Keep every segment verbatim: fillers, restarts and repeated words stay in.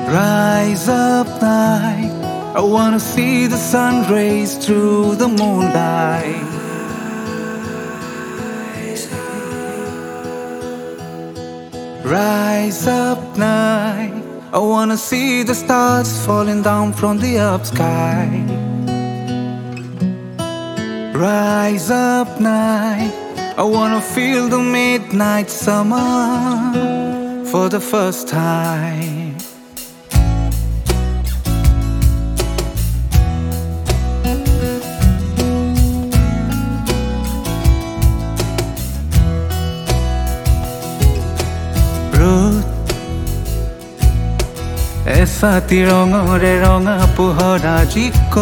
Rise up night, I wanna see the sun rays through the moonlight. Rise up night, I wanna see the stars falling down from the up sky. Rise up night, I wanna feel the midnight summer for the first time. এছাতি ৰঙৰে ৰঙা পোহৰ আজিকো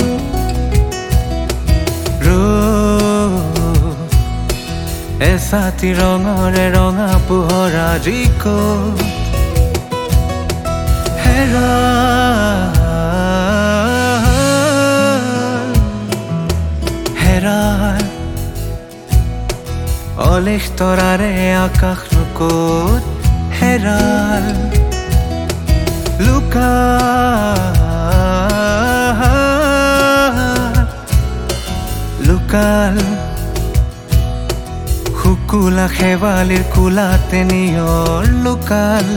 এছাতি ৰঙৰে ৰঙা পোহৰ আজিকো হেৰা হেৰা অলেখ তৰাৰে আকাশ নুকত হেৰাল লুকাল লুকাল শুকুলা শেৱালিৰ কোলাতে নিয়ৰ লুকাল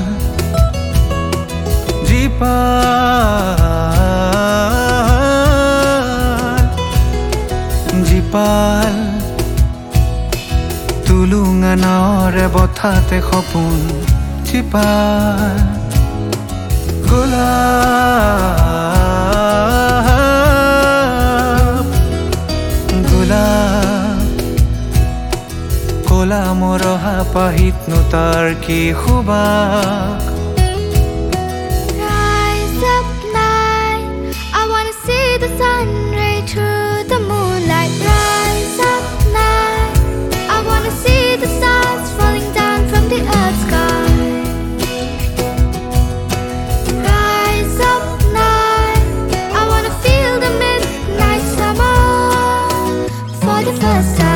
জীপাল জীপাল তুলুঙা নাৱৰে বঠাতে সপোন জীপাল গোলাপ গোলাপ কলা মৰহা পাহিতনো তাৰ কি সুবাস Rise up night, I wanna see the sun ray through the moonlight. Rise up night, I wanna see the stars falling down from the earth sky. First time